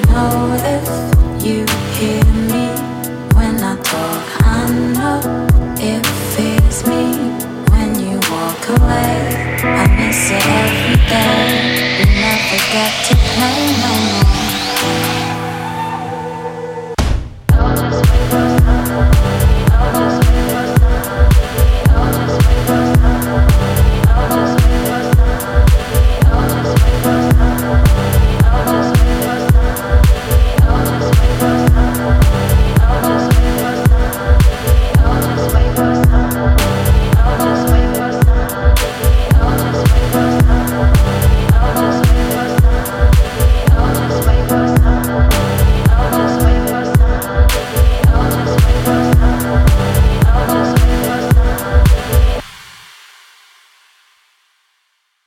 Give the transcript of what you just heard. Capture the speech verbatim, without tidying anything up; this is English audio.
know if you hear me when I talk. I know it fears me when you walk away. I miss it every day. We never get to play no more.